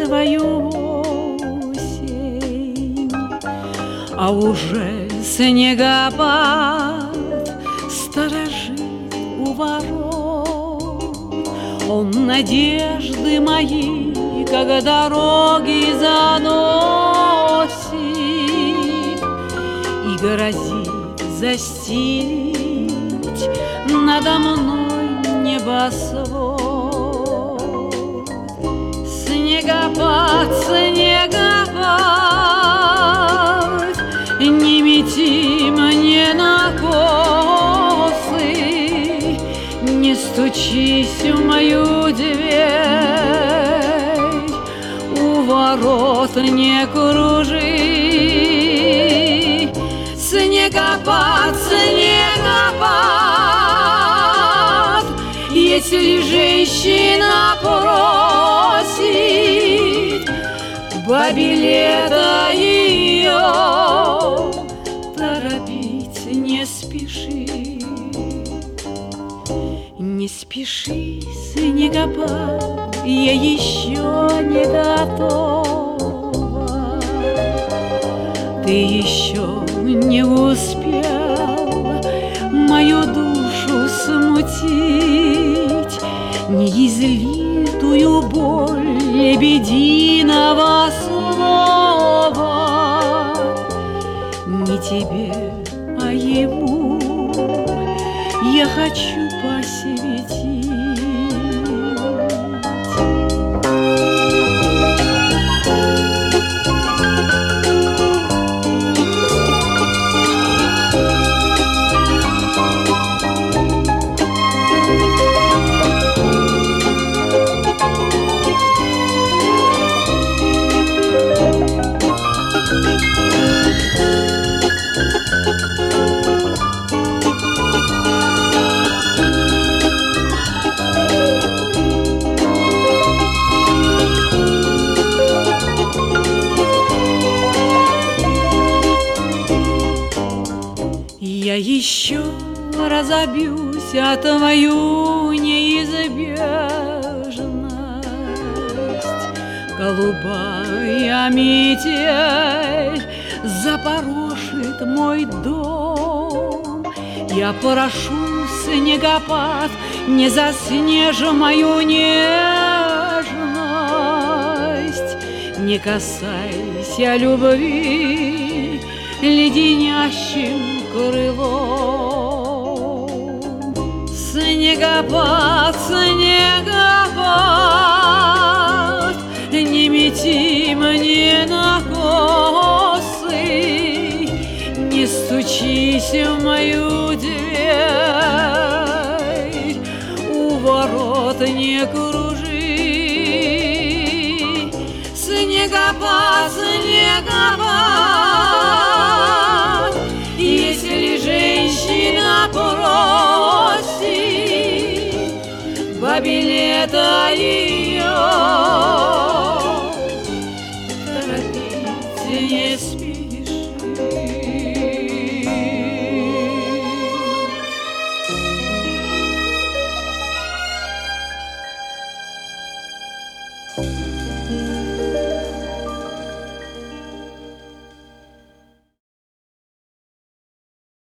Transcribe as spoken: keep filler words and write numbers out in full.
свою осень, а уже снегопад сторожит у ворот. Он надежды мои, как дороги заносит, и грозит застелить надо мной небосвод. Снегопад, снегопад, не мети мне на косы, не стучись в мою дверь, у ворот не кружи. Снегопад, снегопад, если женщина просит бабе лето ее, торопить не спеши. Не спеши, снегопад, я еще не готова. Ты еще не успел мою душу смутить, неизлитую боль лебединого слова. Не тебе, а ему я хочу посвятить. Я еще разобьюсь о твою неизбежность. Голубая метель запорошит мой дом. Я прошу, снегопад, не заснежь мою нежность. Не касайся любви леденящим крылом. Снегопад, снегопад, не мети мне на косы, не стучись в мою дверь, у ворот не кружи. Снегопад, снегопад, если женщина просит бабе лето ее, торопить не спеши.